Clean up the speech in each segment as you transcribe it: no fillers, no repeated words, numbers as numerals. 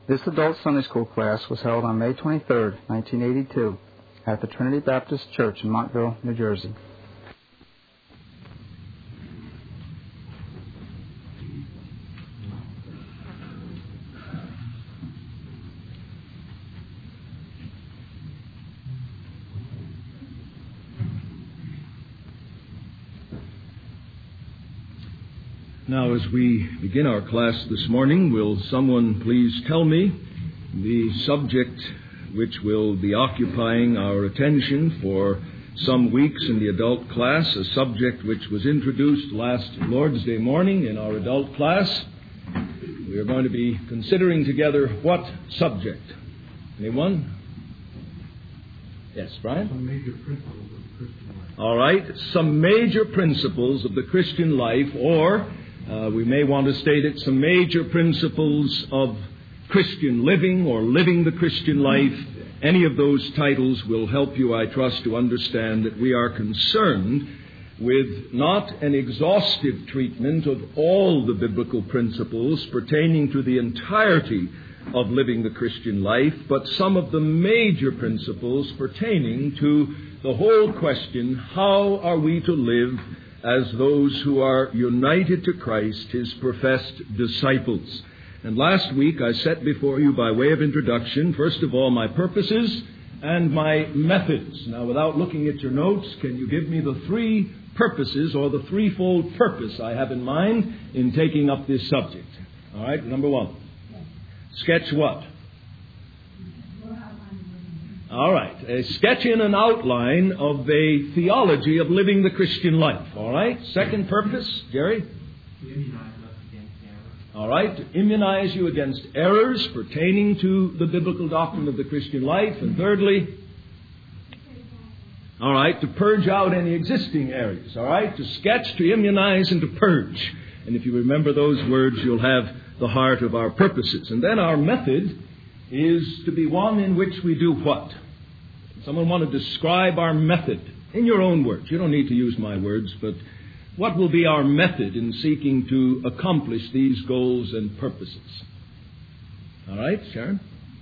This adult Sunday school class was held on May 23, 1982, at the Trinity Baptist Church in Montville, New Jersey. Now, as we begin our class this morning, will someone please tell me the subject which will be occupying our attention for some weeks in the adult class, a subject which was introduced last Lord's Day morning in our adult class. We are going to be considering together what subject? Anyone? Yes, Brian? Some major principles of the Christian life. All right, some major principles of the Christian life, or we may want to state it, some major principles of Christian living or living the Christian life. Any of those titles will help you, I trust, to understand that we are concerned with not an exhaustive treatment of all the biblical principles pertaining to the entirety of living the Christian life, but some of the major principles pertaining to the whole question, how are we to live as those who are united to Christ, His professed disciples. And last week I set before you by way of introduction, first of all, my purposes and my methods. Now, without looking at your notes, can you give me the three purposes or the threefold purpose I have in mind in taking up this subject? All right, number one. Sketch what? All right, a sketch in an outline of a theology of living the Christian life. All right, second purpose, Jerry? To immunize us against error. All right, to immunize you against errors pertaining to the biblical doctrine of the Christian life. And thirdly, all right, to purge out any existing areas. All right, to sketch, to immunize, and to purge. And if you remember those words, you'll have the heart of our purposes. And then our method is to be one in which we do what? Someone want to describe our method in your own words. You don't need to use my words, but what will be our method in seeking to accomplish these goals and purposes? All right, Sharon?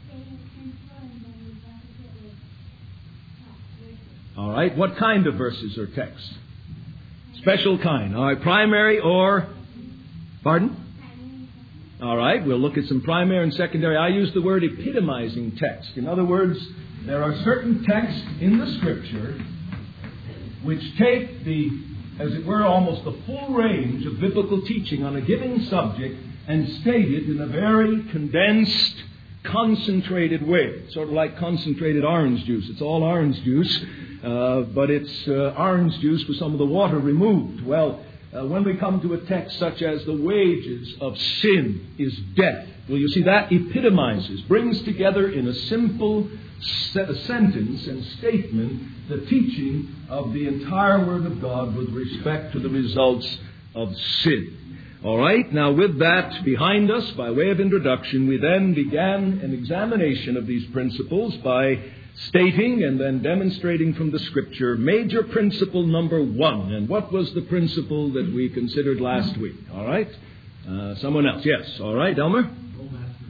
All right, what kind of verses or texts? Special kind. All right, primary or... Pardon? All right, we'll look at some primary and secondary. I use the word epitomizing text. In other words, there are certain texts in the Scripture which take the, as it were, almost the full range of biblical teaching on a given subject and state it in a very condensed, concentrated way. Sort of like concentrated orange juice. It's all orange juice, but it's orange juice with some of the water removed. Well, when we come to a text such as the wages of sin is death, well, you see, that epitomizes, brings together in a simple sentence and statement the teaching of the entire Word of God with respect to the results of sin. All right, now with that behind us, by way of introduction, we then began an examination of these principles by stating and then demonstrating from the Scripture major principle number one. And what was the principle that we considered last week? All right? Someone else? Yes. All right, Elmer? No master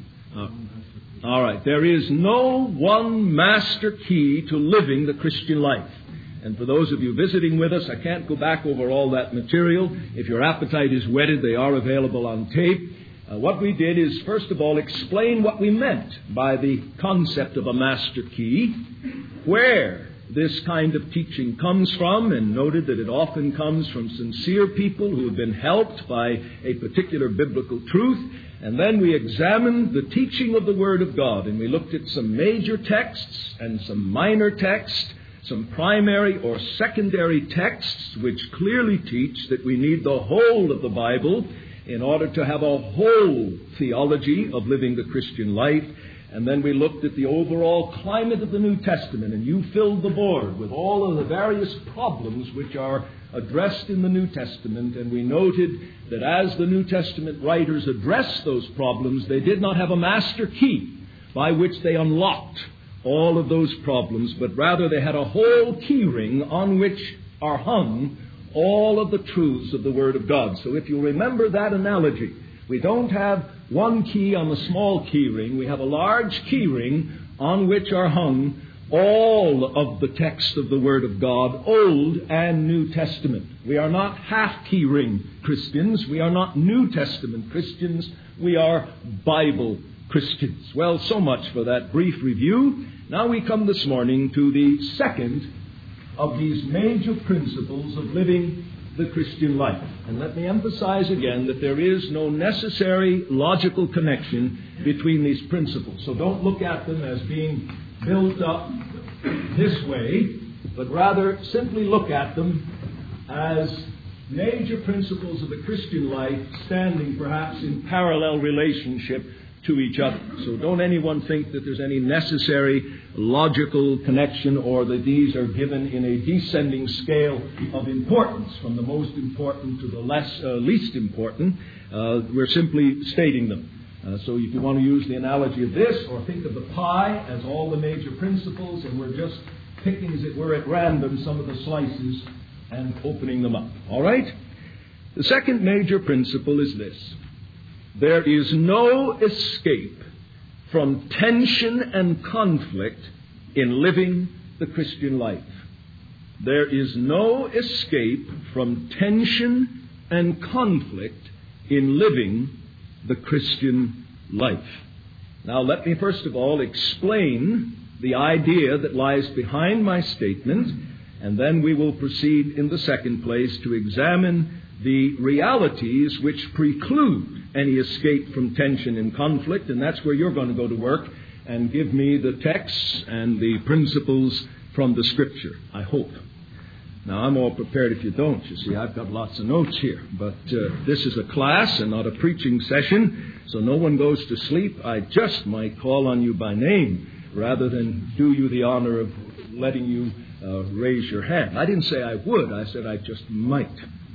key. All right. There is no one master key to living the Christian life. And for those of you visiting with us, I can't go back over all that material. If your appetite is whetted, they are available on tape. What we did is, first of all, explain what we meant by the concept of a master key, where this kind of teaching comes from, and noted that it often comes from sincere people who have been helped by a particular biblical truth. And then we examined the teaching of the Word of God, and we looked at some major texts and some minor texts, some primary or secondary texts which clearly teach that we need the whole of the Bible in order to have a whole theology of living the Christian life. And then we looked at the overall climate of the New Testament, and you filled the board with all of the various problems which are addressed in the New Testament. And we noted that as the New Testament writers addressed those problems, they did not have a master key by which they unlocked all of those problems, but rather they had a whole key ring on which are hung all of the truths of the Word of God. So if you remember that analogy, We don't have one key on a small key ring. We have a large key ring on which are hung all of the text of the Word of God, Old and New Testament. We are not half key ring Christians. We are not New Testament Christians. We are Bible Christians. Well, so much for that brief review. Now we come this morning to the second of these major principles of living the Christian life. And let me emphasize again that there is no necessary logical connection between these principles. So don't look at them as being built up this way, but rather simply look at them as major principles of the Christian life standing perhaps in parallel relationship to each other. So don't anyone think that there's any necessary logical connection or that these are given in a descending scale of importance from the most important to the least important. We're simply stating them. So if you want to use the analogy of this, or think of the pie as all the major principles, and we're just picking, as it were, at random some of the slices and opening them up. All right? The second major principle is this. There is no escape from tension and conflict in living the Christian life. There is no escape from tension and conflict in living the Christian life. Now, let me first of all explain the idea that lies behind my statement, and then we will proceed in the second place to examine the realities which preclude any escape from tension and conflict, and that's where you're going to go to work and give me the texts and the principles from the Scripture, I hope. Now, I'm all prepared if you don't. You see, I've got lots of notes here. But this is a class and not a preaching session, so no one goes to sleep. I just might call on you by name rather than do you the honor of letting you raise your hand. I didn't say I would. I said I just might.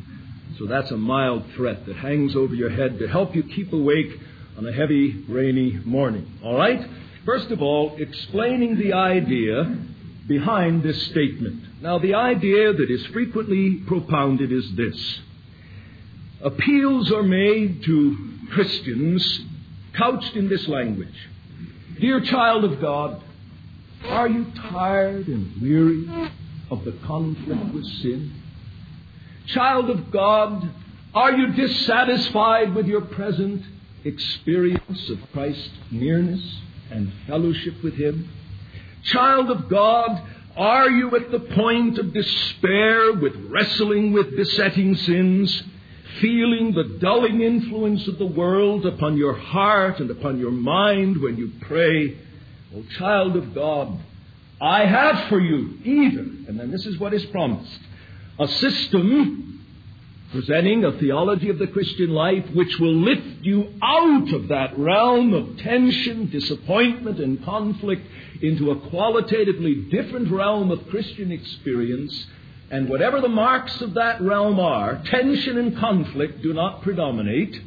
So that's a mild threat that hangs over your head to help you keep awake on a heavy, rainy morning. All right? First of all, explaining the idea behind this statement. Now, the idea that is frequently propounded is this. Appeals are made to Christians couched in this language. Dear child of God, are you tired and weary of the conflict with sin? Child of God, are you dissatisfied with your present experience of Christ's nearness and fellowship with Him? Child of God, are you at the point of despair with wrestling with besetting sins, feeling the dulling influence of the world upon your heart and upon your mind when you pray? Oh, child of God, I have for you even, and then this is what is promised, a system presenting a theology of the Christian life which will lift you out of that realm of tension, disappointment, and conflict into a qualitatively different realm of Christian experience. And whatever the marks of that realm are, tension and conflict do not predominate,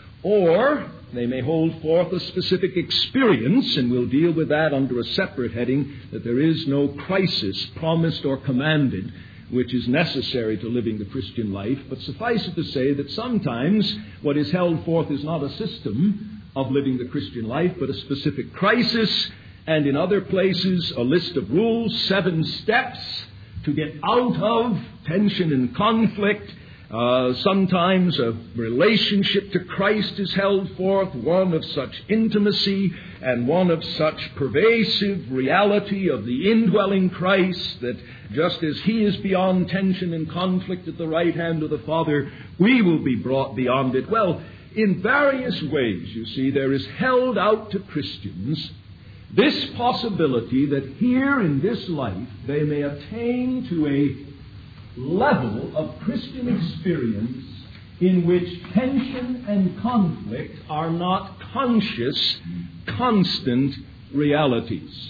or they may hold forth a specific experience, and we'll deal with that under a separate heading, that there is no crisis promised or commanded which is necessary to living the Christian life. But suffice it to say that sometimes what is held forth is not a system of living the Christian life, but a specific crisis, and in other places a list of rules, 7 steps to get out of tension and conflict. Sometimes a relationship to Christ is held forth, one of such intimacy and one of such pervasive reality of the indwelling Christ that just as He is beyond tension and conflict at the right hand of the Father, we will be brought beyond it. Well, in various ways, you see, there is held out to Christians this possibility that here in this life they may attain to a level of Christian experience in which tension and conflict are not conscious, constant realities.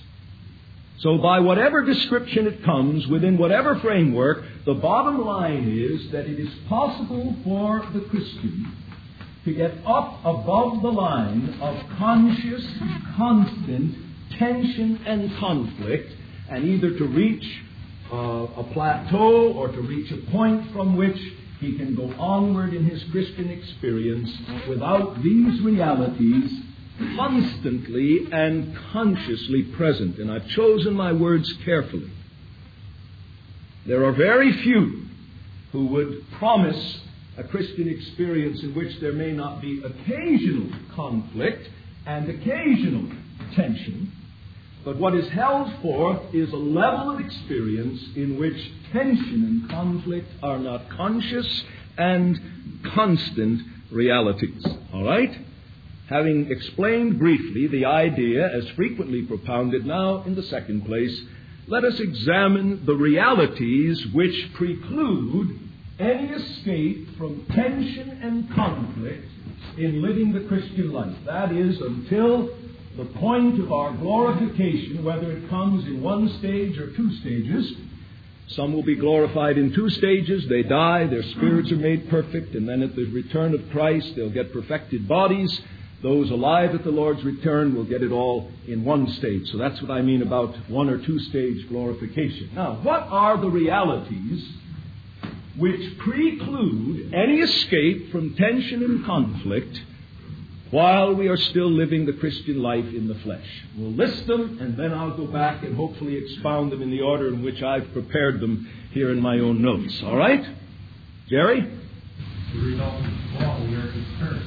So by whatever description it comes, within whatever framework, the bottom line is that it is possible for the Christian to get up above the line of conscious, constant tension and conflict, and either to reach a plateau or to reach a point from which he can go onward in his Christian experience without these realities constantly and consciously present. And I've chosen my words carefully. There are very few who would promise a Christian experience in which there may not be occasional conflict and occasional tension. But what is held forth is a level of experience in which tension and conflict are not conscious and constant realities. All right? Having explained briefly the idea as frequently propounded, now in the second place, let us examine the realities which preclude any escape from tension and conflict in living the Christian life. That is, until the point of our glorification, whether it comes in one stage or two stages. Some will be glorified in two stages. They die, their spirits are made perfect, and then at the return of Christ, they'll get perfected bodies. Those alive at the Lord's return will get it all in one stage. So that's what I mean about one or two stage glorification. Now, what are the realities which preclude any escape from tension and conflict while we are still living the Christian life in the flesh? We'll list them, and then I'll go back and hopefully expound them in the order in which I've prepared them here in my own notes. All right? Jerry? The result of the fall, the earth is cursed.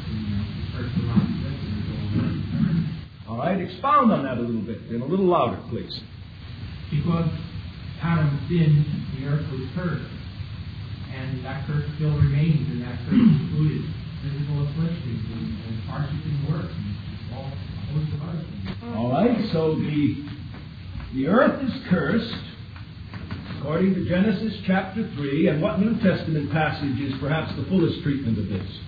All right, expound on that a little bit, and a little louder, please. Because Adam sinned, the earth was cursed. And that curse still remains, and that curse included physical afflictions and hardship in work and all a host of other things. All right, so the earth is cursed, according to Genesis chapter 3. And what New Testament passage is perhaps the fullest treatment of this?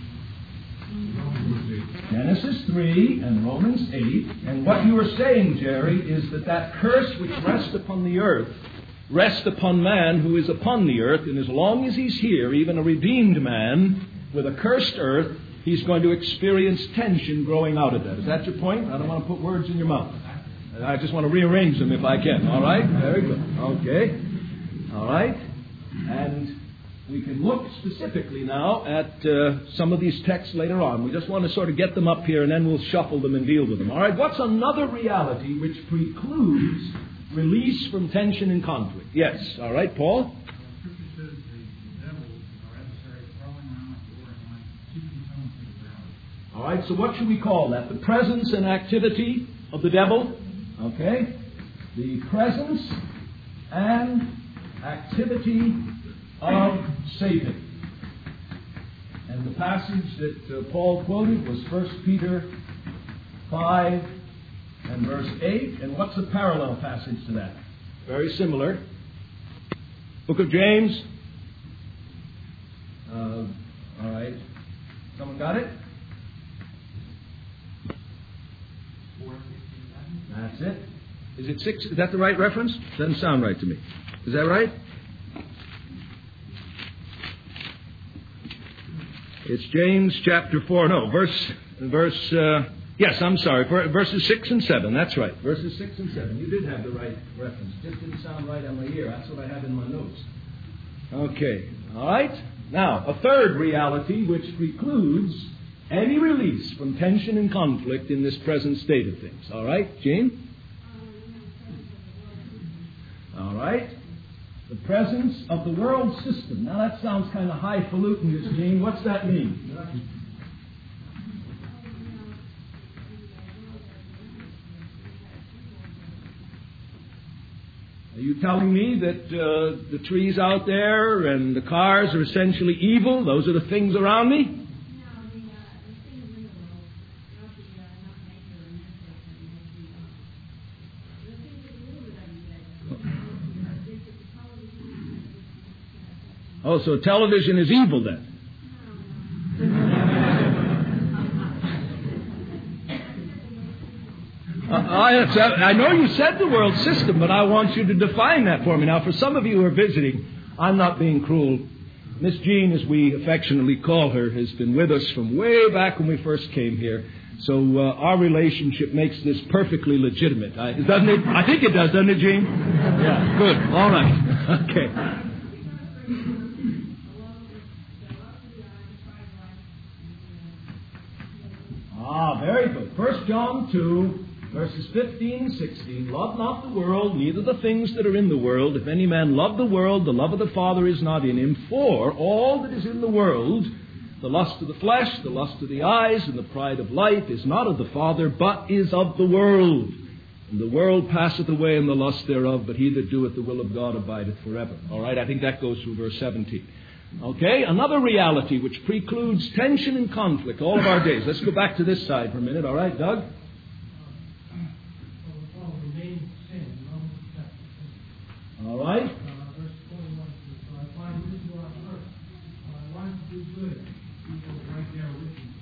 Genesis 3 and Romans 8. And what you are saying, Jerry, is that curse which rests upon the earth rests upon man who is upon the earth, and as long as he's here, even a redeemed man with a cursed earth, he's going to experience tension growing out of that. Is that your point? I don't want to put words in your mouth. I just want to rearrange them if I can. All right? Very good. Okay. All right. And we can look specifically now at some of these texts later on. We just want to sort of get them up here, and then we'll shuffle them and deal with them. All right? What's another reality which precludes release from tension and conflict? Yes. All right, Paul? Scripture says the devil, our adversary, crawling around like a roaring lion, seeking someone to devour. All right, so what should we call that? The presence and activity of the devil? Okay. The presence and activity of Satan. And the passage that Paul quoted was 1 Peter 5 and verse 8. And what's the parallel passage to that? Very similar. Book of James. All right. Someone got it? That's it. Is it 6? Is that the right reference? Doesn't sound right to me. Is that right? It's James chapter 4. No, yes, I'm sorry. Verses 6 and 7. That's right. Verses 6 and 7. You did have the right reference. Just didn't sound right on my ear. That's what I have in my notes. Okay. All right. Now, a third reality which precludes any release from tension and conflict in this present state of things. All right, Gene? All right. The presence of the world system. Now, that sounds kind of highfalutin, Gene. What's that mean? Are you telling me that the trees out there and the cars are essentially evil? Those are the things around me? Oh, so television is evil then? I know you said the world system, but I want you to define that for me. Now, for some of you who are visiting, I'm not being cruel. Miss Jean, as we affectionately call her, has been with us from way back when we first came here. So our relationship makes this perfectly legitimate. Doesn't it? I think it does, doesn't it, Jean? Yeah, good. All right. Okay. Very good. 1 John 2, verses 15 and 16. Love not the world, neither the things that are in the world. If any man love the world, the love of the Father is not in him. For all that is in the world, the lust of the flesh, the lust of the eyes, and the pride of life, is not of the Father, but is of the world. And the world passeth away in the lust thereof, but he that doeth the will of God abideth forever. All right, I think that goes through verse 17. Okay, another reality which precludes tension and conflict all of our days. Let's go back to this side for a minute. All right, Doug? All right. Verse 21. So I find this is what I learned. I want to do good. People right there with me.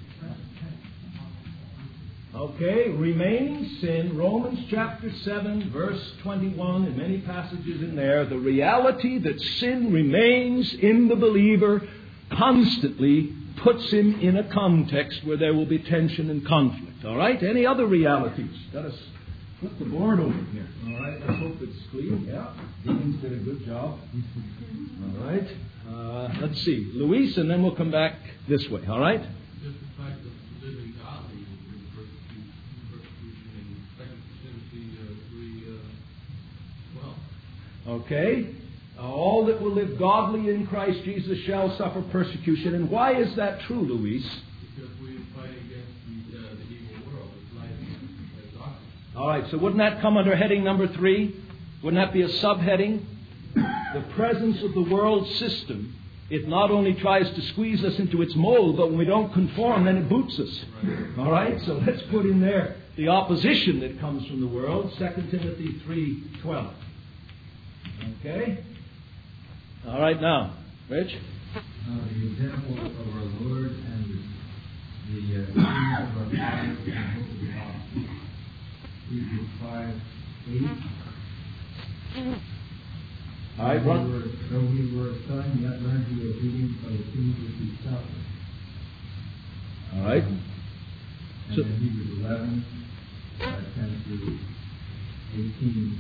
Okay, remaining sin, Romans chapter 7, verse 21, and many passages in there. The reality that sin remains in the believer constantly puts him in a context where there will be tension and conflict. All right? Any other realities? Got to flip the board over here. All right, let's hope it's clean. Yeah, Deans did a good job. All right. Let's see. Luis, and then we'll come back this way. All right? Just the fact of living godly in persecution in 2 Timothy 3:12. Okay. All that will live godly in Christ Jesus shall suffer persecution. And why is that true, Luis? Because we fight against the evil world. It's light and darkness. All right, so wouldn't that come under heading number 3? Wouldn't that be a subheading? The presence of the world system. It not only tries to squeeze us into its mold, but when we don't conform, then it boots us. All right, so let's put in there the opposition that comes from the world, 2 Timothy 3:12. Okay? All right, now, Rich? The example of our Lord and the kingdom of our Father and hope of the gospel. Hebrews 5:8. All right, Ron. Though he were a son, yet learned he obedience by the things which he suffered. All right. And So, then Hebrews 11, 10 through 18,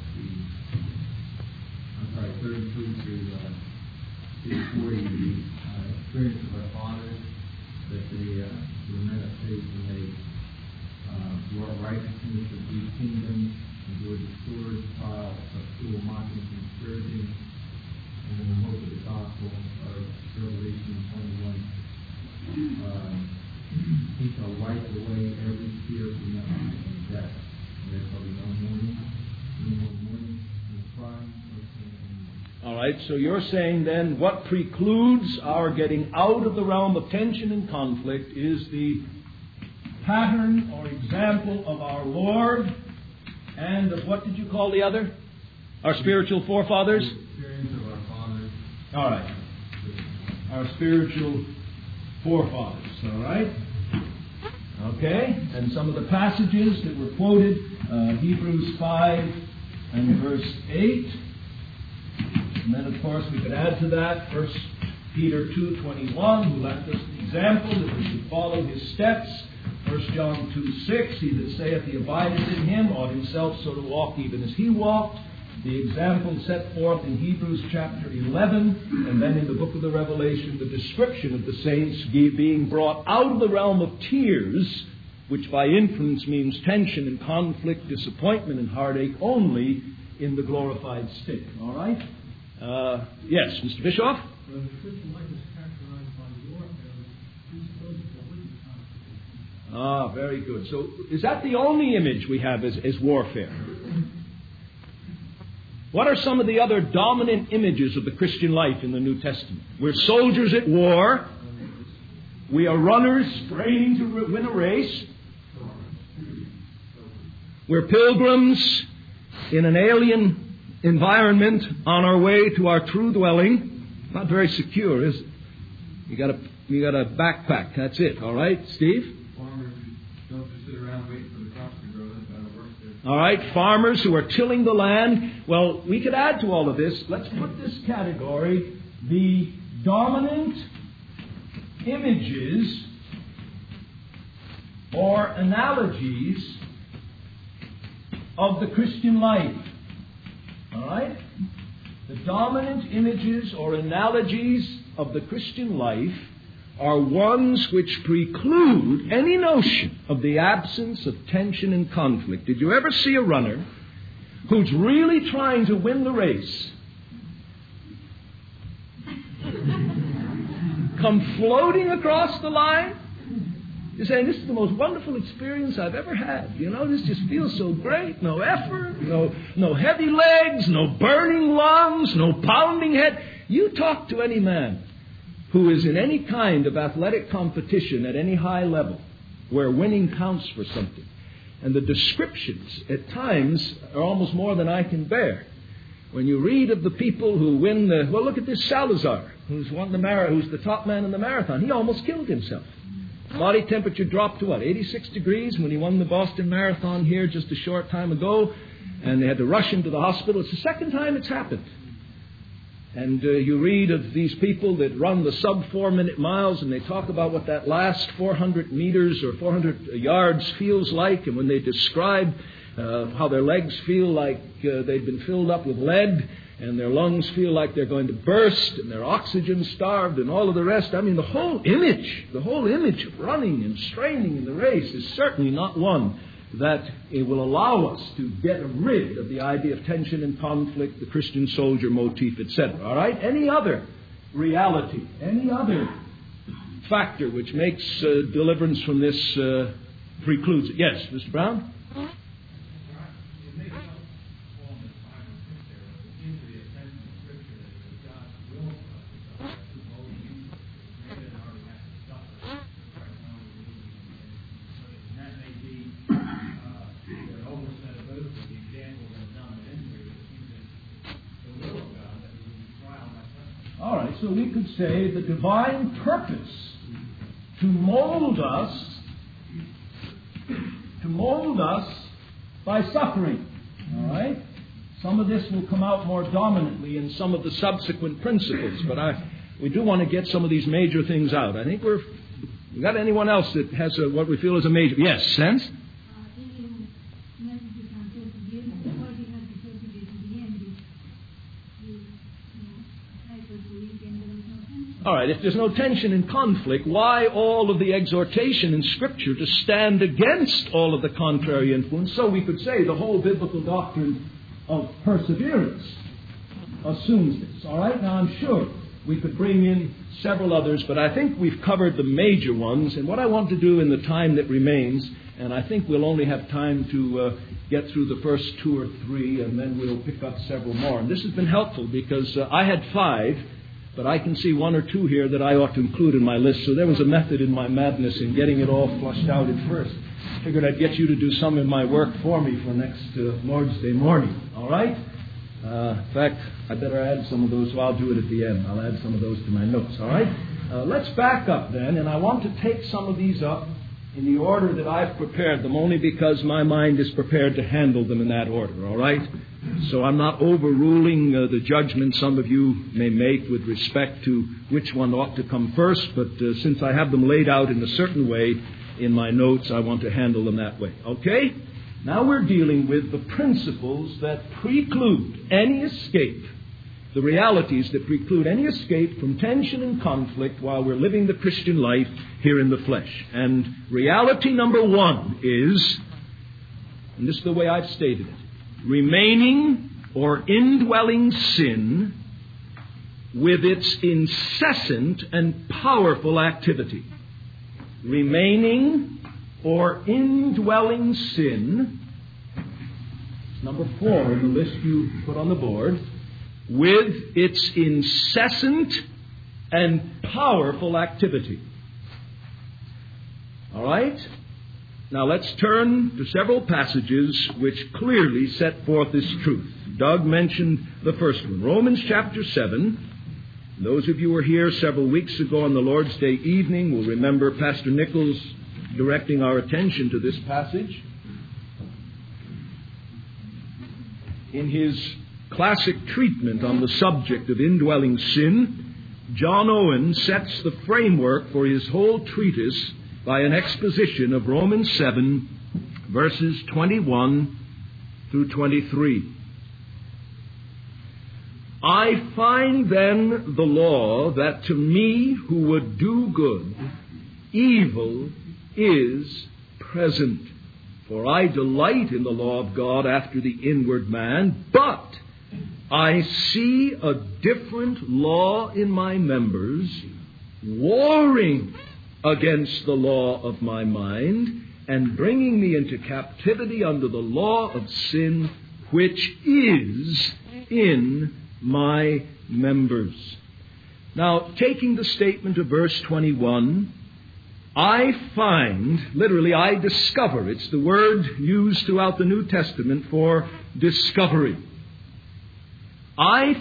33 through 40, the experience of our fathers, that they were men of faith and they wrought righteousness of these kingdoms, endured the sword, trial, of cruel mocking and scourging, and in the hope of the gospel of Revelation 21. He shall wipe away every tear from the eye and death. And there shall be no mourning, no crying, no pain anymore. all right, so you're saying then what precludes our getting out of the realm of tension and conflict is the pattern or example of our Lord and of what did you call the other? Our spiritual forefathers? The experience of our fathers. All right. Our spiritual forefathers. All right. Okay. And some of the passages that were quoted, Hebrews 5 and verse 8. And then, of course, we could add to that 1 Peter 2:21, who left us an example that we should follow his steps. 1 John 2:6, he that saith he abideth in him ought himself so to walk even as he walked. The example set forth in Hebrews chapter 11, and then in the book of the Revelation, the description of the saints being brought out of the realm of tears, which by inference means tension and conflict, disappointment and heartache, only in the glorified state. All right? Yes, Mr. Bischoff? The Christian life is characterized by warfare, which presupposes a witness constitution. Very good. So is that the only image we have as warfare? What are some of the other dominant images of the Christian life in the New Testament? We're soldiers at war. We are runners straining to win a race. We're pilgrims in an alien environment on our way to our true dwelling. Not very secure, is it? You got a backpack. That's it. All right, Steve? Farmers don't just sit around waiting for the crops to grow. That's how it works there. All right, farmers who are tilling the land. Well, we could add to all of this. Let's put this category, the dominant images or analogies of the Christian life. All right? The dominant images or analogies of the Christian life are ones which preclude any notion of the absence of tension and conflict. Did you ever see a runner who's really trying to win the race come floating across the line? You're saying, this is the most wonderful experience I've ever had. You know, this just feels so great. No effort, no heavy legs, no burning lungs, no pounding head. You talk to any man who is in any kind of athletic competition at any high level where winning counts for something. And the descriptions at times are almost more than I can bear. When you read of the people who win well, look at this Salazar, who's won who's the top man in the marathon. He almost killed himself. Body temperature dropped to 86 degrees when he won the Boston Marathon here just a short time ago. And they had to rush him to the hospital. It's the second time it's happened. And you read of these people that run the sub-4-minute miles, and they talk about what that last 400 meters or 400 yards feels like, and when they describe how their legs feel like they've been filled up with lead, and their lungs feel like they're going to burst, and they're oxygen starved, and all of the rest. I mean, the whole image of running and straining in the race is certainly not one that it will allow us to get rid of the idea of tension and conflict, the Christian soldier motif, etc. All right? Any other reality, any other factor which makes deliverance from this precludes it? Yes, Mr. Brown? So we could say the divine purpose to mold us by suffering. All right? Some of this will come out more dominantly in some of the subsequent principles, but we do want to get some of these major things out. I think we got anyone else that has what we feel is a major... Yes, Sense? All right, if there's no tension and conflict, why all of the exhortation in Scripture to stand against all of the contrary influence? So we could say the whole biblical doctrine of perseverance assumes this. All right, now I'm sure we could bring in several others, but I think we've covered the major ones. And what I want to do in the time that remains, and I think we'll only have time to get through the first 2 or 3, and then we'll pick up several more. And this has been helpful because I had 5, but I can see 1 or 2 here that I ought to include in my list. So there was a method in my madness in getting it all flushed out at first. Figured I'd get you to do some of my work for me for next Lord's Day morning. All right? In fact, I better add some of those. Well, I'll do it at the end. I'll add some of those to my notes. All right? Let's back up then, and I want to take some of these up in the order that I've prepared them, only because my mind is prepared to handle them in that order. All right? So I'm not overruling the judgment some of you may make with respect to which one ought to come first, but since I have them laid out in a certain way in my notes, I want to handle them that way. Okay? Now we're dealing with the principles that preclude any escape, the realities that preclude any escape from tension and conflict while we're living the Christian life here in the flesh. And reality number 1 is, and this is the way I've stated it, remaining or indwelling sin with its incessant and powerful activity. Remaining or indwelling sin, number 4 in the list you put on the board, with its incessant and powerful activity. All right? Now let's turn to several passages which clearly set forth this truth. Doug mentioned the first one, Romans chapter 7. Those of you who were here several weeks ago on the Lord's Day evening will remember Pastor Nichols directing our attention to this passage. In his classic treatment on the subject of indwelling sin, John Owen sets the framework for his whole treatise by an exposition of Romans 7, verses 21 through 23. I find then the law that to me who would do good, evil is present. For I delight in the law of God after the inward man, but I see a different law in my members, warring against the law of my mind, and bringing me into captivity under the law of sin, which is in my members. Now, taking the statement of verse 21, I find, literally, I discover. It's the word used throughout the New Testament for discovery. I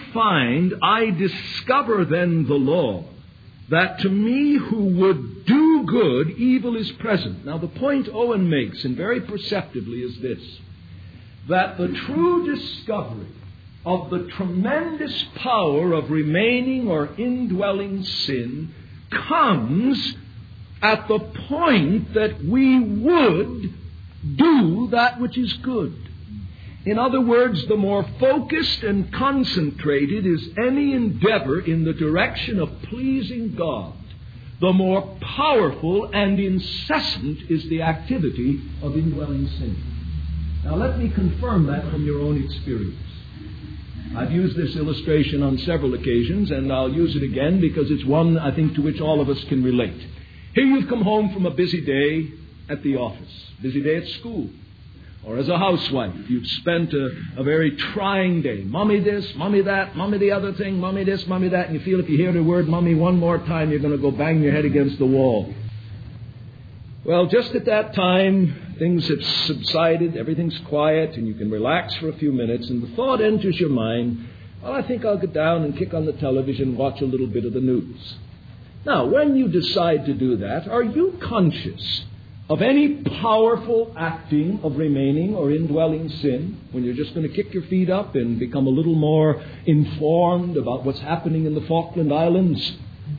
discover then the law, that to me who would do good, evil is present. Now, the point Owen makes, and very perceptively, is this, that the true discovery of the tremendous power of remaining or indwelling sin comes at the point that we would do that which is good. In other words, the more focused and concentrated is any endeavor in the direction of pleasing God, the more powerful and incessant is the activity of indwelling sin. Now let me confirm that from your own experience. I've used this illustration on several occasions, and I'll use it again because it's one, I think, to which all of us can relate. Here you've come home from a busy day at the office, busy day at school, or as a housewife. You've spent a very trying day. Mommy this, mommy that, mommy the other thing, mommy this, mommy that, and you feel if you hear the word mommy one more time, you're going to go bang your head against the wall. Well, just at that time, things have subsided, everything's quiet, and you can relax for a few minutes, and the thought enters your mind, well, I think I'll get down and kick on the television and watch a little bit of the news. Now, when you decide to do that, are you conscious of any powerful acting of remaining or indwelling sin, when you're just going to kick your feet up and become a little more informed about what's happening in the Falkland Islands?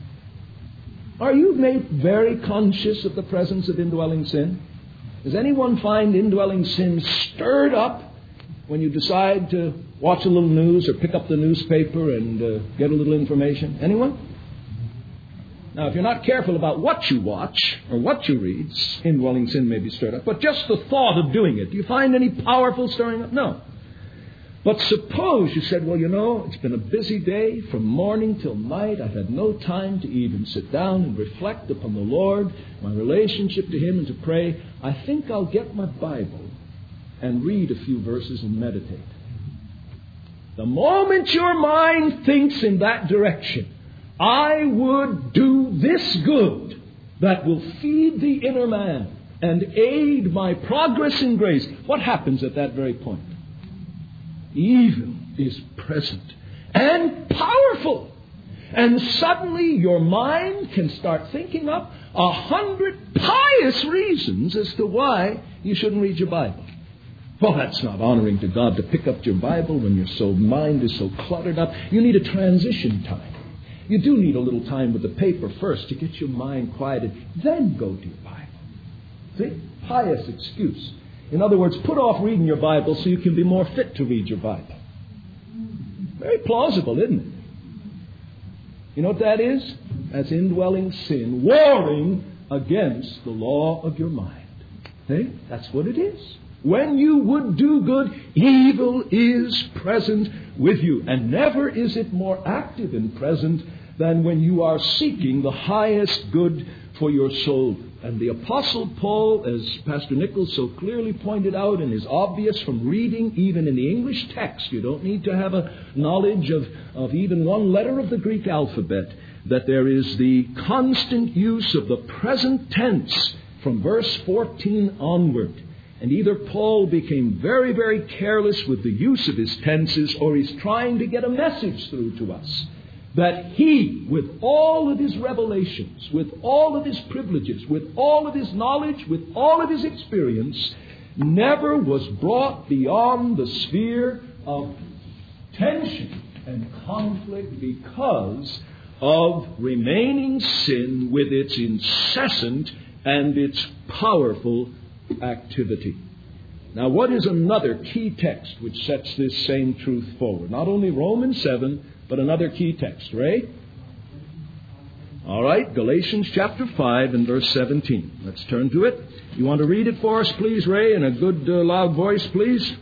Are you made very conscious of the presence of indwelling sin? Does anyone find indwelling sin stirred up when you decide to watch a little news or pick up the newspaper and get a little information? Anyone? Now, if you're not careful about what you watch or what you read, indwelling sin may be stirred up. But just the thought of doing it, do you find any powerful stirring up? No. But suppose you said, well, you know, it's been a busy day from morning till night. I've had no time to even sit down and reflect upon the Lord, my relationship to Him, and to pray. I think I'll get my Bible and read a few verses and meditate. The moment your mind thinks in that direction, I would do this good that will feed the inner man and aid my progress in grace, what happens at that very point? Evil is present and powerful. And suddenly your mind can start thinking up 100 pious reasons as to why you shouldn't read your Bible. Well, that's not honoring to God to pick up your Bible when your mind is so cluttered up. You need a transition time. You do need a little time with the paper first to get your mind quieted. Then go to your Bible. See? Pious excuse. In other words, put off reading your Bible so you can be more fit to read your Bible. Very plausible, isn't it? You know what that is? That's indwelling sin, warring against the law of your mind. See? That's what it is. When you would do good, evil is present with you. And never is it more active and present than when you are seeking the highest good for your soul. And the Apostle Paul, as Pastor Nichols so clearly pointed out and is obvious from reading even in the English text, you don't need to have a knowledge of even one letter of the Greek alphabet, that there is the constant use of the present tense from verse 14 onward. And either Paul became very, very careless with the use of his tenses, or he's trying to get a message through to us that he, with all of his revelations, with all of his privileges, with all of his knowledge, with all of his experience, never was brought beyond the sphere of tension and conflict because of remaining sin with its incessant and its powerful activity. Now, what is another key text which sets this same truth forward? Not only Romans 7, but another key text. Ray? All right, Galatians chapter 5 and verse 17. Let's turn to it. You want to read it for us, please, Ray, in a good, loud voice, please?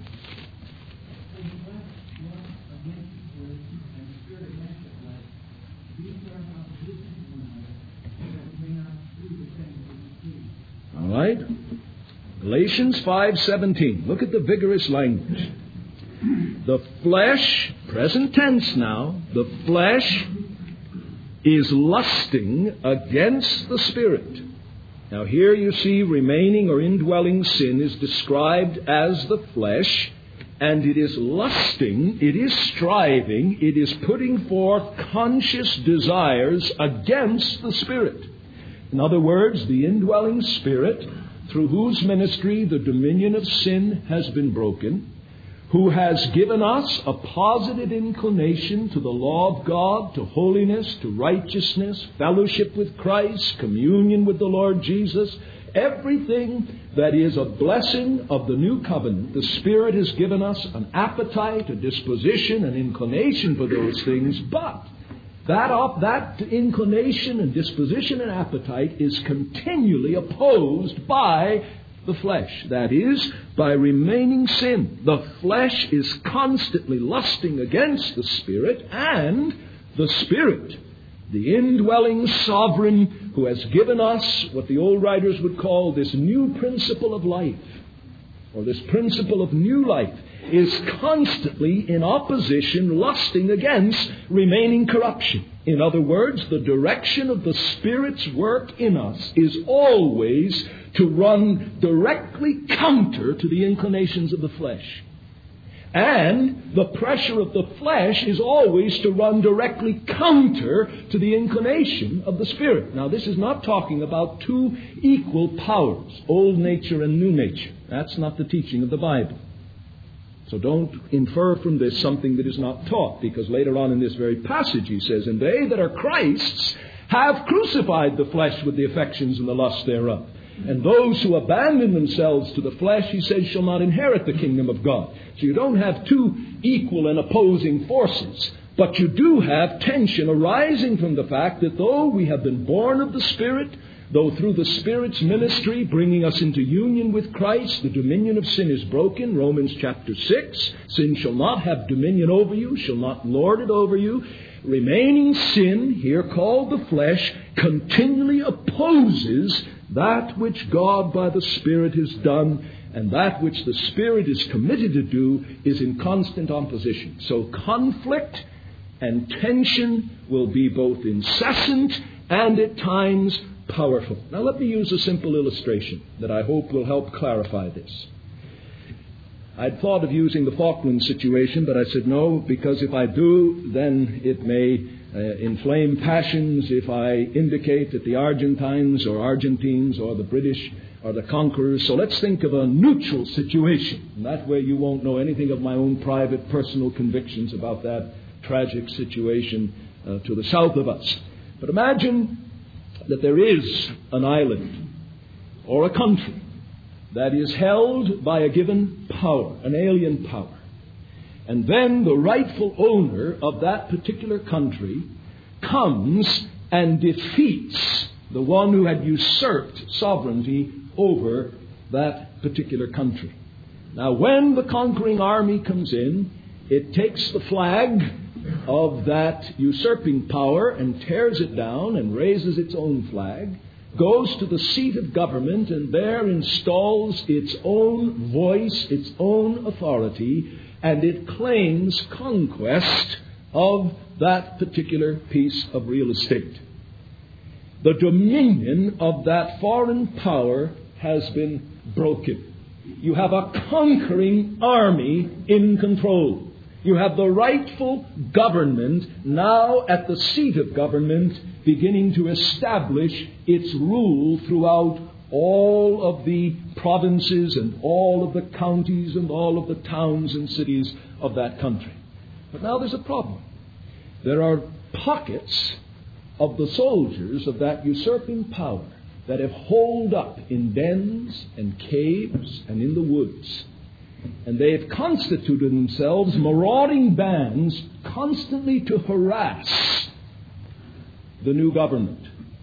All right. Galatians 5:17. Look at the vigorous language. The flesh, present tense now, the flesh is lusting against the Spirit. Now here you see remaining or indwelling sin is described as the flesh, and it is lusting, it is striving, it is putting forth conscious desires against the Spirit. In other words, the indwelling Spirit, through whose ministry the dominion of sin has been broken, who has given us a positive inclination to the law of God, to holiness, to righteousness, fellowship with Christ, communion with the Lord Jesus, everything that is a blessing of the new covenant. The Spirit has given us an appetite, a disposition, an inclination for those things, but that inclination and disposition and appetite is continually opposed by the flesh. That is, by remaining sin. The flesh is constantly lusting against the Spirit, and the Spirit, the indwelling sovereign who has given us what the old writers would call this new principle of life, or this principle of new life, is constantly in opposition, lusting against remaining corruption. In other words, the direction of the Spirit's work in us is always to run directly counter to the inclinations of the flesh. And the pressure of the flesh is always to run directly counter to the inclination of the Spirit. Now, this is not talking about two equal powers, old nature and new nature. That's not the teaching of the Bible. So don't infer from this something that is not taught, because later on in this very passage he says, "And they that are Christ's have crucified the flesh with the affections and the lust thereof. And those who abandon themselves to the flesh," he says, "shall not inherit the kingdom of God." So you don't have two equal and opposing forces, but you do have tension arising from the fact that though we have been born of the Spirit, though through the Spirit's ministry bringing us into union with Christ, the dominion of sin is broken. Romans chapter 6, sin shall not have dominion over you, shall not lord it over you. Remaining sin, here called the flesh, continually opposes that which God by the Spirit has done, and that which the Spirit is committed to do is in constant opposition. So conflict and tension will be both incessant and at times powerful. Now let me use a simple illustration that I hope will help clarify this. I'd thought of using the Falkland situation, but I said no, because if I do, then it may inflame passions if I indicate that the Argentines or Argentines or the British are the conquerors. So let's think of a neutral situation. And that way you won't know anything of my own private personal convictions about that tragic situation to the south of us. But imagine that there is an island or a country that is held by a given power, an alien power. And then the rightful owner of that particular country comes and defeats the one who had usurped sovereignty over that particular country. Now, when the conquering army comes in, it takes the flag of that usurping power and tears it down and raises its own flag, goes to the seat of government, and there installs its own voice, its own authority, and it claims conquest of that particular piece of real estate. The dominion of that foreign power has been broken. You have a conquering army in control. You have the rightful government now at the seat of government beginning to establish its rule throughout all of the provinces and all of the counties and all of the towns and cities of that country. But now there's a problem. There are pockets of the soldiers of that usurping power that have holed up in dens and caves and in the woods. And they have constituted themselves marauding bands constantly to harass the new government.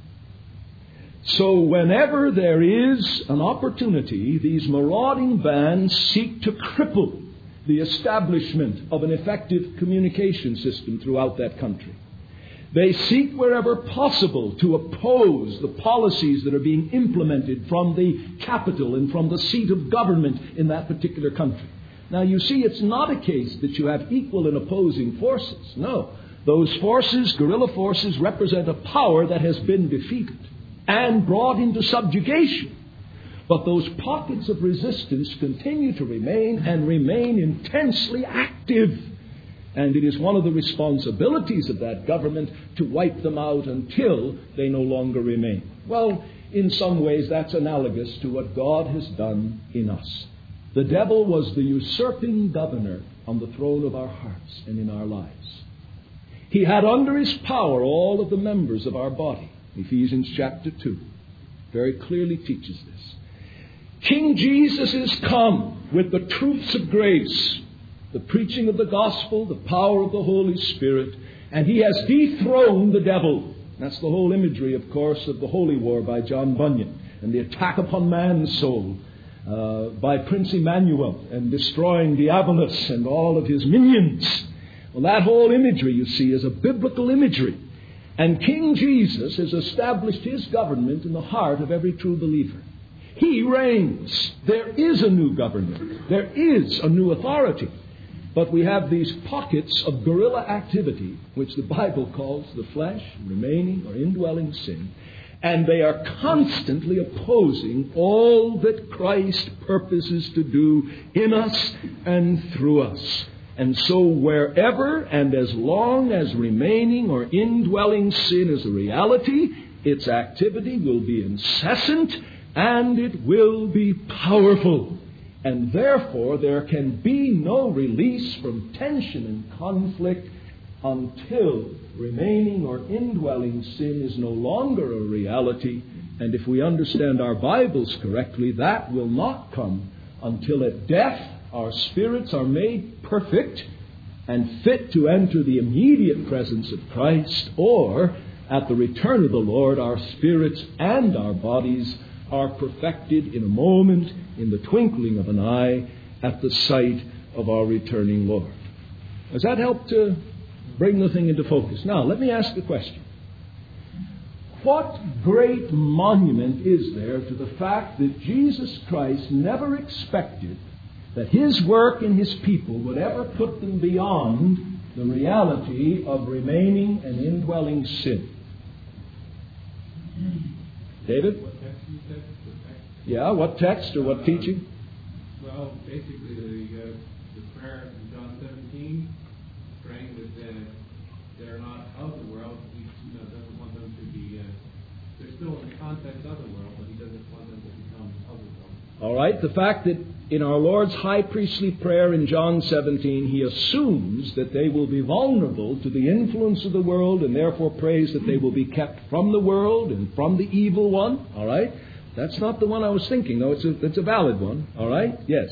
So whenever there is an opportunity, these marauding bands seek to cripple the establishment of an effective communication system throughout that country. They seek wherever possible to oppose the policies that are being implemented from the capital and from the seat of government in that particular country. Now, you see, it's not a case that you have equal and opposing forces. No. Those forces, guerrilla forces, represent a power that has been defeated and brought into subjugation. But those pockets of resistance continue to remain and remain intensely active. And it is one of the responsibilities of that government to wipe them out until they no longer remain. Well, in some ways that's analogous to what God has done in us. The devil was the usurping governor on the throne of our hearts and in our lives. He had under his power all of the members of our body. Ephesians chapter 2 very clearly teaches this. King Jesus is come with the truths of grace, the preaching of the gospel, the power of the Holy Spirit, and he has dethroned the devil. That's the whole imagery, of course, of the Holy War by John Bunyan and the attack upon man's soul by Prince Emmanuel and destroying Diabolus and all of his minions. Well, that whole imagery, you see, is a biblical imagery. And King Jesus has established his government in the heart of every true believer. He reigns. There is a new government. There is a new authority. But we have these pockets of guerrilla activity, which the Bible calls the flesh, remaining or indwelling sin. And they are constantly opposing all that Christ purposes to do in us and through us. And so wherever and as long as remaining or indwelling sin is a reality, its activity will be incessant and it will be powerful. And therefore there can be no release from tension and conflict until remaining or indwelling sin is no longer a reality. And if we understand our Bibles correctly, that will not come until at death our spirits are made perfect and fit to enter the immediate presence of Christ, or at the return of the Lord, our spirits and our bodies are perfected in a moment, in the twinkling of an eye, at the sight of our returning Lord. Does that help to bring the thing into focus? Now, let me ask a question. What great monument is there to the fact that Jesus Christ never expected that his work in his people would ever put them beyond the reality of remaining and indwelling sin? David? What text you said? Yeah, what text or what teaching? Well, basically the prayer in John 17, praying that they're not of the world. He doesn't want them to be, they're still in the context of the world, but he doesn't want them to become of the world. All right, the fact that in our Lord's high priestly prayer in John 17, he assumes that they will be vulnerable to the influence of the world and therefore prays that they will be kept from the world and from the evil one. All right, that's not the one I was thinking, though. It's a valid one. All right, yes.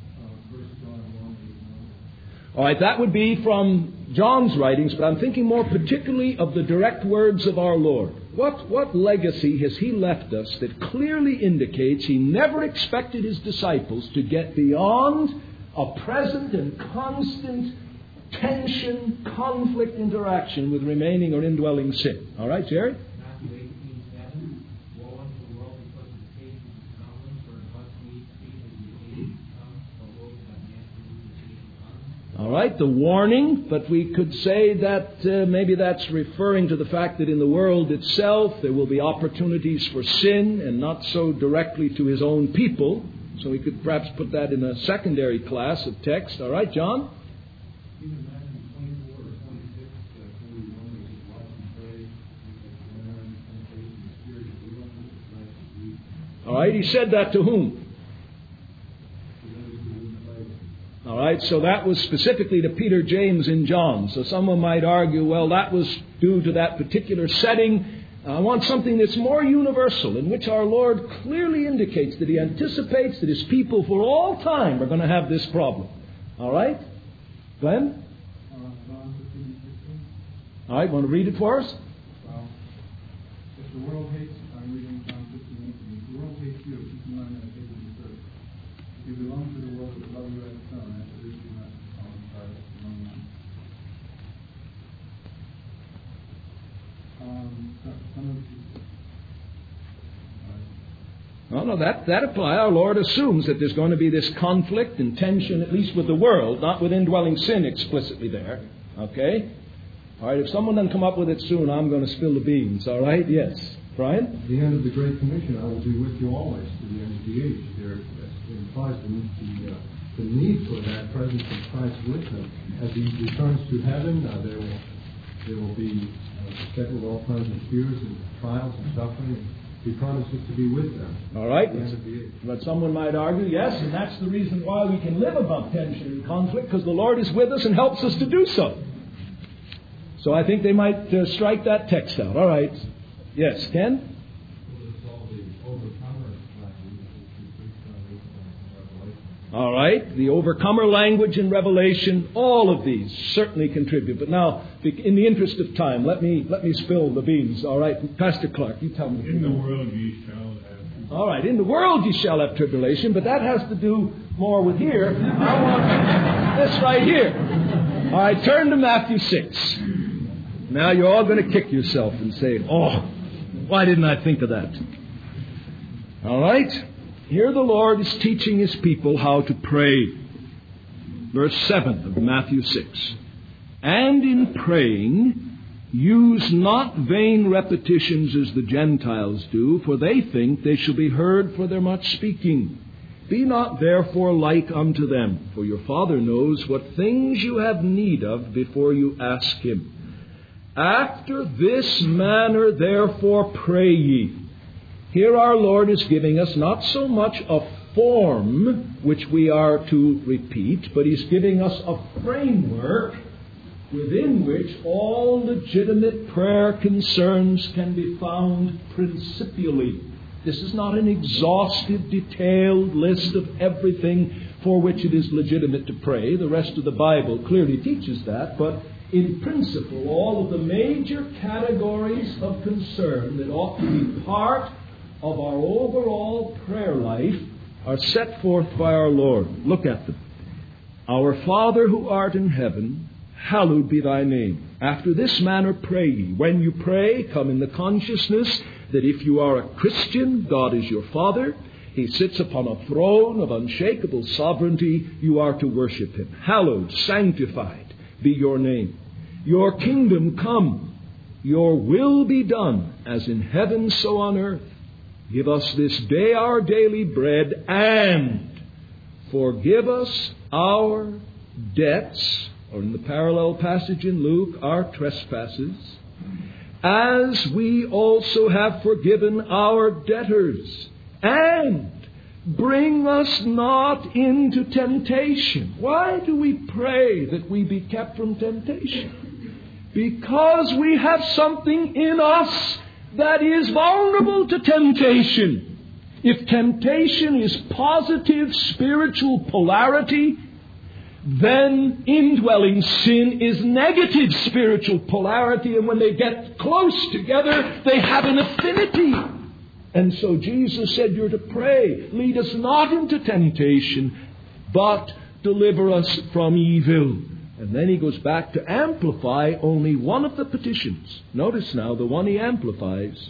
All right, that would be from John's writings, but I'm thinking more particularly of the direct words of our Lord. What legacy has he left us that clearly indicates he never expected his disciples to get beyond a present and constant tension, conflict interaction with remaining or indwelling sin? All right, Jerry? Matthew 18:7. Woe unto the world because of the patience of Solomon, for it must needs be that the age come, but woe to that man who the age comes. All right, the warning, but we could say that maybe that's referring to the fact that in the world itself there will be opportunities for sin and not so directly to his own people. So we could perhaps put that in a secondary class of text. All right, John? Even Matthew 24 or 26, when we only watch and pray, when they're in temptation, the Spirit, we don't need to flesh and weak. All right, he said that to whom? All right, so that was specifically to Peter, James, and John. So someone might argue, well, that was due to that particular setting I want something that's more universal, in which our Lord clearly indicates that He anticipates that His people for all time are going to have this problem. All right? Glenn? John 15:16. All right, want to read it for us? Well, if the world hates, I'm reading John 15:18. If the world hates you, keep in mind that it hates you first. If you belong to the world, but love you as a son, after this you must become part among them. No, that applies. Our Lord assumes that there's going to be this conflict and tension, at least with the world, not with indwelling sin explicitly there. Okay? All right, if someone doesn't come up with it soon, I'm going to spill the beans. All right? Yes. Brian? At the end of the Great Commission, I will be with you always to the end of the age. There implies the need for that presence of Christ with them. As He returns to heaven, there will be set with all kinds of fears and trials and suffering. He promises to be with them. All right. But someone might argue, yes, and that's the reason why we can live above tension and conflict, because the Lord is with us and helps us to do so. So I think they might strike that text out. All right. Yes, Ken? All right, the overcomer language in Revelation, all of these certainly contribute. But now, in the interest of time, let me spill the beans. All right, Pastor Clark, you tell me. In the world ye shall have tribulation. All right, in the world ye shall have tribulation, but that has to do more with here. I want this right here. All right, turn to Matthew 6. Now you're all going to kick yourself and say, oh, why didn't I think of that? All right. Here the Lord is teaching His people how to pray. Verse 7 of Matthew 6. And in praying, use not vain repetitions as the Gentiles do, for they think they shall be heard for their much speaking. Be not therefore like unto them, for your Father knows what things you have need of before you ask Him. After this manner therefore pray ye. Here our Lord is giving us not so much a form which we are to repeat, but He's giving us a framework within which all legitimate prayer concerns can be found principially. This is not an exhaustive, detailed list of everything for which it is legitimate to pray. The rest of the Bible clearly teaches that, but in principle, all of the major categories of concern that ought to be part of our overall prayer life are set forth by our Lord. Look at them. Our Father who art in heaven, hallowed be thy name. After this manner pray ye. When you pray, come in the consciousness that if you are a Christian, God is your Father. He sits upon a throne of unshakable sovereignty. You are to worship Him. Hallowed, sanctified be your name. Your kingdom come. Your will be done, as in heaven so on earth. Give us this day our daily bread, and forgive us our debts, or in the parallel passage in Luke, our trespasses, as we also have forgiven our debtors. And bring us not into temptation. Why do we pray that we be kept from temptation? Because we have something in us that is vulnerable to temptation. If temptation is positive spiritual polarity, then indwelling sin is negative spiritual polarity, and when they get close together, they have an affinity. And so Jesus said, you're to pray, lead us not into temptation, but deliver us from evil. And then He goes back to amplify only one of the petitions. Notice now the one He amplifies.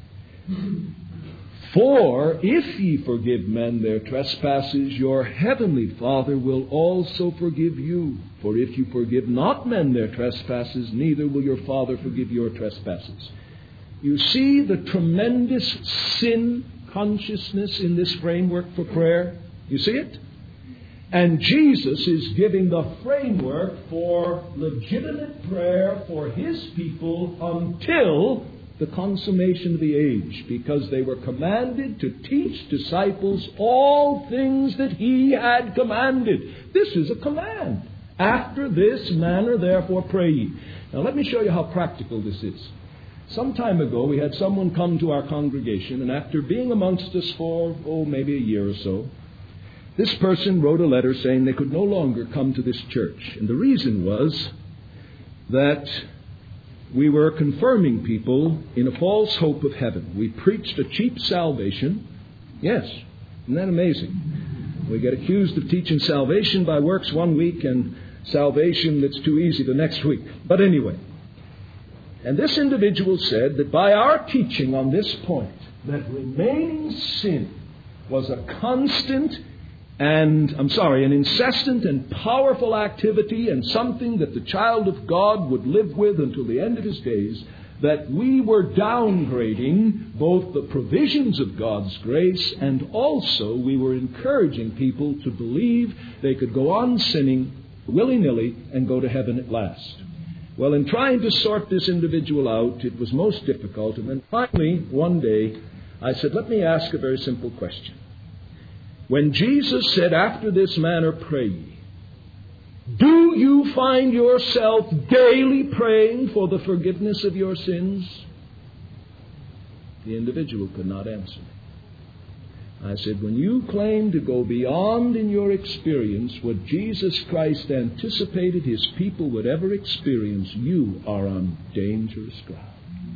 For if ye forgive men their trespasses, your heavenly Father will also forgive you. For if you forgive not men their trespasses, neither will your Father forgive your trespasses. You see the tremendous sin consciousness in this framework for prayer? You see it? And Jesus is giving the framework for legitimate prayer for His people until the consummation of the age, because they were commanded to teach disciples all things that He had commanded. This is a command. After this manner, therefore, pray ye. Now let me show you how practical this is. Some time ago, we had someone come to our congregation, and after being amongst us for, maybe a year or so, this person wrote a letter saying they could no longer come to this church. And the reason was that we were confirming people in a false hope of heaven. We preached a cheap salvation. Yes, isn't that amazing? We get accused of teaching salvation by works one week and salvation that's too easy the next week. But anyway, and this individual said that by our teaching on this point, that remaining sin was a constant an incessant and powerful activity and something that the child of God would live with until the end of his days, that we were downgrading both the provisions of God's grace and also we were encouraging people to believe they could go on sinning willy-nilly and go to heaven at last. Well, in trying to sort this individual out, it was most difficult. And then finally, one day, I said, let me ask a very simple question. When Jesus said, after this manner pray ye, do you find yourself daily praying for the forgiveness of your sins? The individual could not answer me. I said, when you claim to go beyond in your experience what Jesus Christ anticipated his people would ever experience, you are on dangerous ground.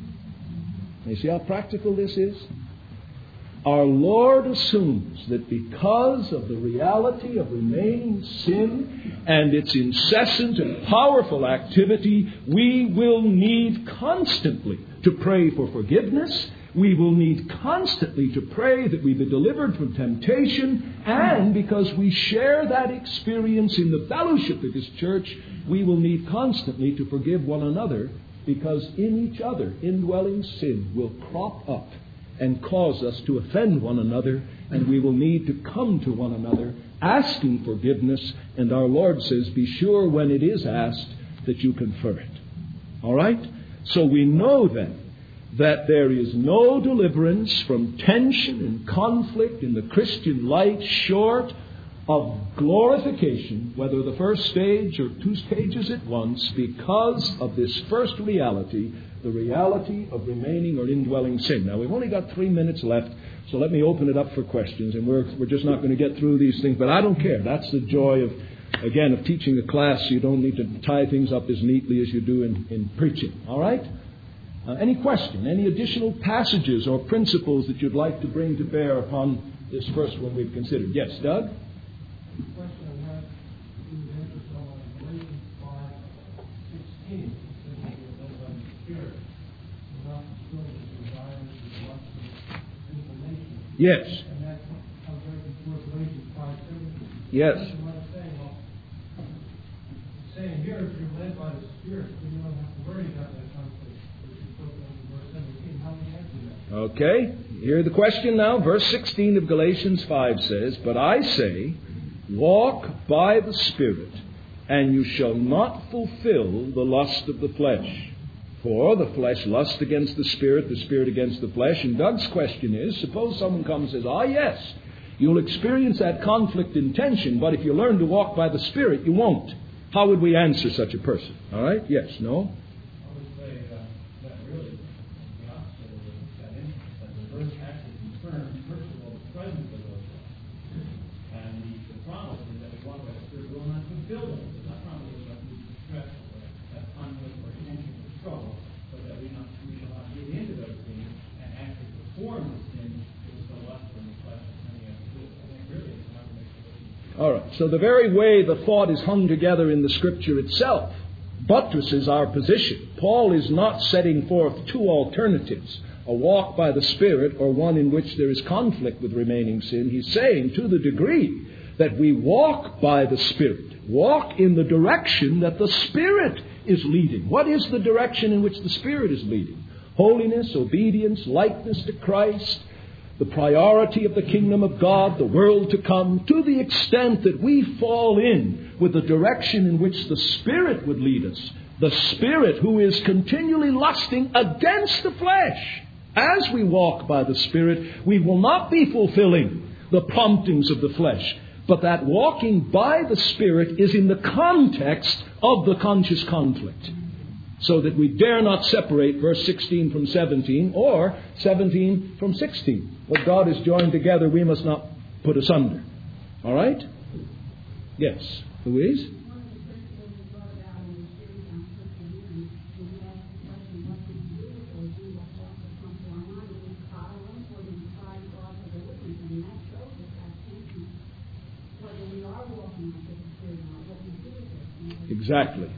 You see how practical this is? Our Lord assumes that because of the reality of remaining sin and its incessant and powerful activity, we will need constantly to pray for forgiveness. We will need constantly to pray that we be delivered from temptation. And because we share that experience in the fellowship of His church, we will need constantly to forgive one another, because in each other indwelling sin will crop up and cause us to offend one another, and we will need to come to one another asking forgiveness. And our Lord says, be sure when it is asked that you confer it. All right? So we know then that there is no deliverance from tension and conflict in the Christian life short of glorification, whether the first stage or two stages at once, because of this first reality, the reality of remaining or indwelling sin. Now, we've only got 3 minutes left, so let me open it up for questions, and we're just not going to get through these things, but I don't care. That's the joy of teaching a class. You don't need to tie things up as neatly as you do in preaching. All right? Any question? Any additional passages or principles that you'd like to bring to bear upon this first one we've considered? Yes, Doug? The question I have is answered on Galatians 5:16. It says we are led by the Spirit, without fulfilling the desires of lust and sinful nature. Yes. And that comes right before Galatians 5:17. Yes. That's what I'm saying. Well, it's saying here, if you're led by the Spirit, then you don't have to worry about that conflict, which is spoken of in verse 17. How do you answer that? Okay. Hear the question now. Verse 16 of Galatians 5 says, but I say, walk by the Spirit, and you shall not fulfill the lust of the flesh. For the flesh lusts against the Spirit against the flesh. And Doug's question is, suppose someone comes and says, yes, you'll experience that conflict and tension, but if you learn to walk by the Spirit, you won't. How would we answer such a person? All right? Yes? No? I would say that really the opposite of that instance, that the verse actually confirms, first of all, the presence of those things. And the promise is that we walk by the Spirit will not fulfill them. It's not promising that we distress or have conflict or tension or struggle, but that we shall not give into those things and actually perform the sin that was the lust and the flesh and the other good. I think really it's not going to make it. All right. So the very way the thought is hung together in the Scripture itself buttresses our position. Paul is not setting forth two alternatives, a walk by the Spirit or one in which there is conflict with remaining sin. He's saying to the degree that we walk by the Spirit, walk in the direction that the Spirit is leading. What is the direction in which the Spirit is leading? Holiness, obedience, likeness to Christ, the priority of the kingdom of God, the world to come, to the extent that we fall in with the direction in which the Spirit would lead us. The Spirit who is continually lusting against the flesh. As we walk by the Spirit, we will not be fulfilling the promptings of the flesh. But that walking by the Spirit is in the context of the conscious conflict. so that we dare not separate verse 16 from 17 or 17 from 16. What God has joined together, we must not put asunder. All right? Yes. Louise? Exactly.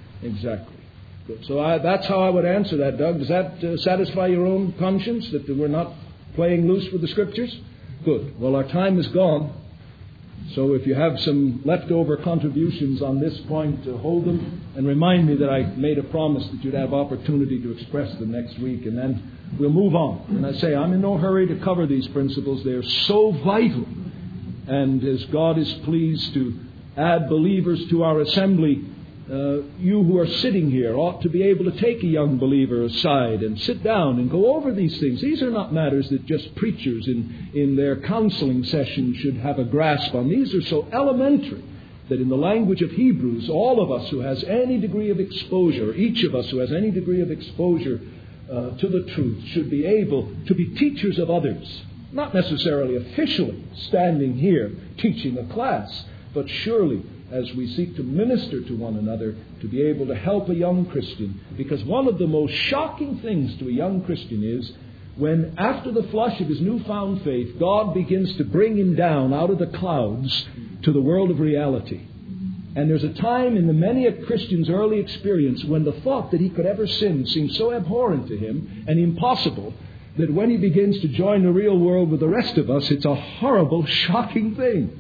Good. So that's how I would answer that, Doug. Does that satisfy your own conscience, that we're not playing loose with the Scriptures? Good. Well, our time is gone. So if you have some leftover contributions on this point, hold them and remind me that I made a promise that you'd have opportunity to express them next week, and then we'll move on. And I say I'm in no hurry to cover these principles. They're so vital. And as God is pleased to add believers to our assembly, you who are sitting here ought to be able to take a young believer aside and sit down and go over these things. These are not matters that just preachers in their counseling session should have a grasp on. These are so elementary that in the language of Hebrews, all of us who has any degree of exposure, each of us who has any degree of exposure to the truth, should be able to be teachers of others. Not necessarily officially standing here teaching a class, but surely as we seek to minister to one another, to be able to help a young Christian. Because one of the most shocking things to a young Christian is when, after the flush of his newfound faith, God begins to bring him down out of the clouds to the world of reality. And there's a time in the many a Christian's early experience when the thought that he could ever sin seems so abhorrent to him and impossible that when he begins to join the real world with the rest of us, it's a horrible, shocking thing.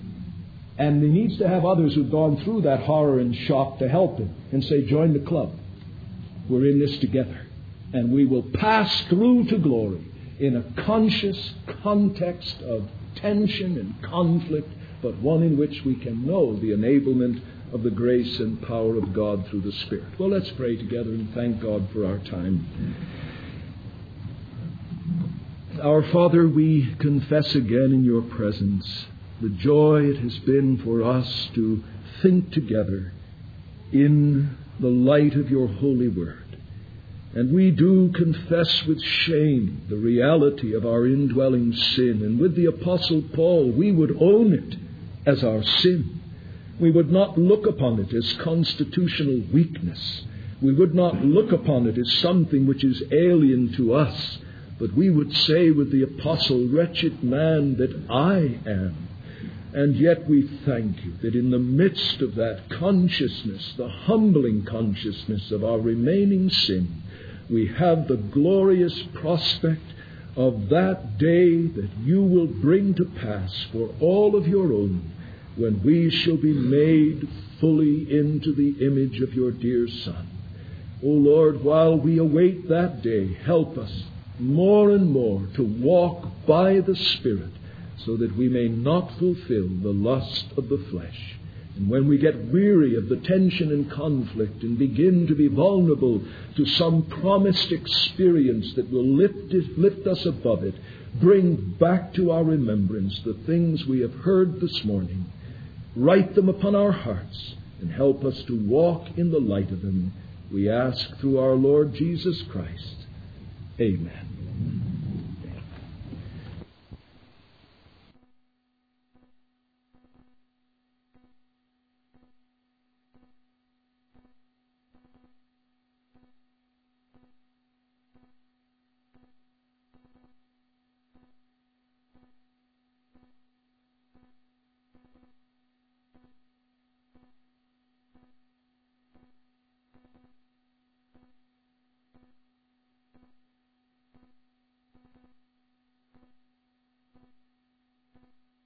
And he needs to have others who've gone through that horror and shock to help him and say, join the club. We're in this together. And we will pass through to glory in a conscious context of tension and conflict, but one in which we can know the enablement of the grace and power of God through the Spirit. Well, let's pray together and thank God for our time. Our Father, we confess again in your presence the joy it has been for us to think together in the light of your holy word. And we do confess with shame the reality of our indwelling sin. And with the Apostle Paul, we would own it as our sin. We would not look upon it as constitutional weakness. We would not look upon it as something which is alien to us. But we would say with the Apostle, wretched man that I am. And yet we thank you that in the midst of that consciousness, the humbling consciousness of our remaining sin, we have the glorious prospect of that day that you will bring to pass for all of your own, when we shall be made fully into the image of your dear Son. O Lord, while we await that day, help us more and more to walk by the Spirit, so that we may not fulfill the lust of the flesh. And when we get weary of the tension and conflict and begin to be vulnerable to some promised experience that will lift us above it, bring back to our remembrance the things we have heard this morning. Write them upon our hearts and help us to walk in the light of them. We ask through our Lord Jesus Christ. Amen.